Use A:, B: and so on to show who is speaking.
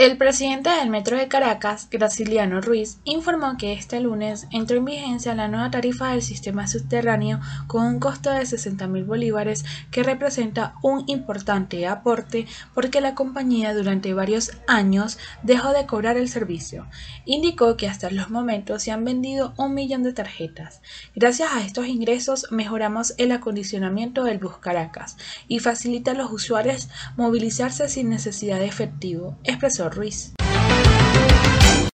A: El presidente del Metro de Caracas, Graciliano Ruiz, informó que este lunes entró en vigencia la nueva tarifa del sistema subterráneo con un costo de 60.000 bolívares que representa un importante aporte porque la compañía durante varios años dejó de cobrar el servicio. Indicó que hasta los momentos se han vendido 1 millón de tarjetas. Gracias a estos ingresos mejoramos el acondicionamiento del bus Caracas y facilita a los usuarios movilizarse sin necesidad de efectivo, expresó Ruiz.